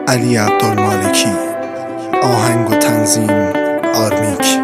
علی عبدالمالکی. آهنگ و تنظیم آرمیک.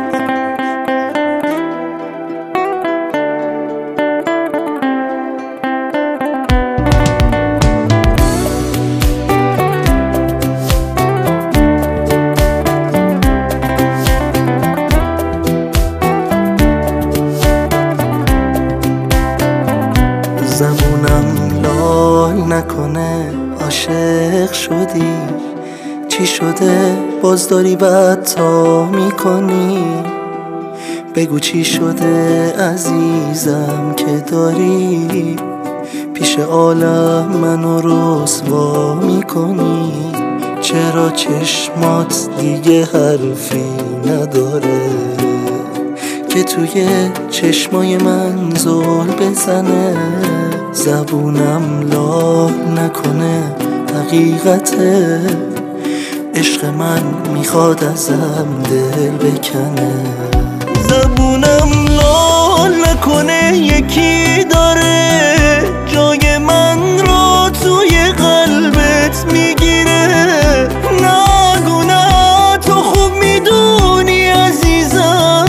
زبونم لال نکنه عاشق شدی، چی شده باز داری بدتا میکنی؟ بگو چی شده عزیزم که داری پیش عالم منو رسوا میکنی؟ چرا چشمات دیگه حرفی نداره که توی چشمای من زل بزنه؟ زبونم لال نکنه حقیقته، عشق من میخواد ازم دل بکنه. زبونم لال نکنه یکی داره جای من رو توی قلبت میگیره. نگو نه تو خوب میدونی عزیزم،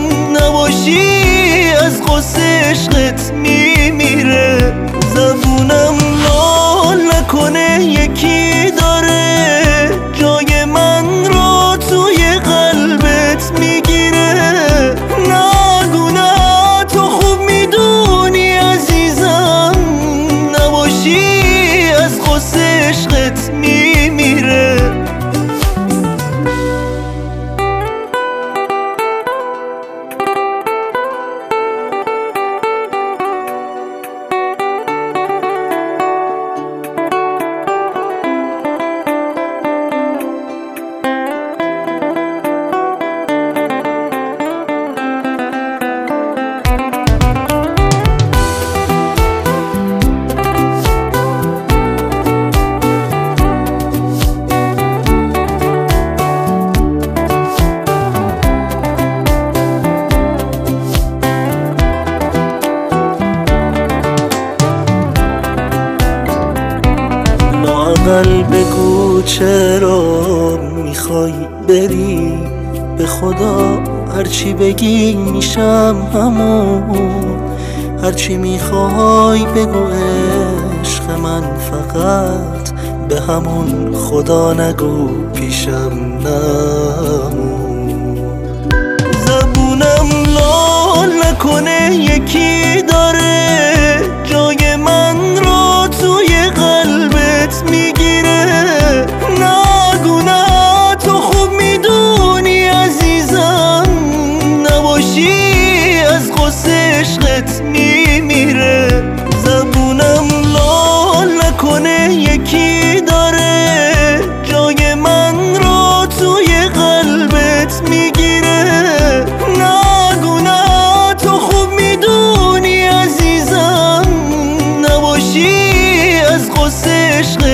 نباشی از غصه عشقت میمیره. زبونم لال نکنه یکی داره جای من رو توی قلبت میگیره. نگو نه تو خوب میدونی عزیزم، نباشی از غصه عشقت میمیره. لااقل بگو چرا میخوای بری، به خدا هرچی بگی میشم همون. هرچی میخوای بگو عشق من، فقط به همون خدا نگو پیشم نمون. زبونم لال نکنه یکی داره جای من رو توی قلبت میگیره. نگو نه تو خوب میدونی عزیزم، نباشی از غصه عشقت میمیره. زبونم لال نکنه یکی داره جای من رو توی قلبت میگیره. نگو نه تو خوب میدونی عزیزم، نباشی از غصه عشقت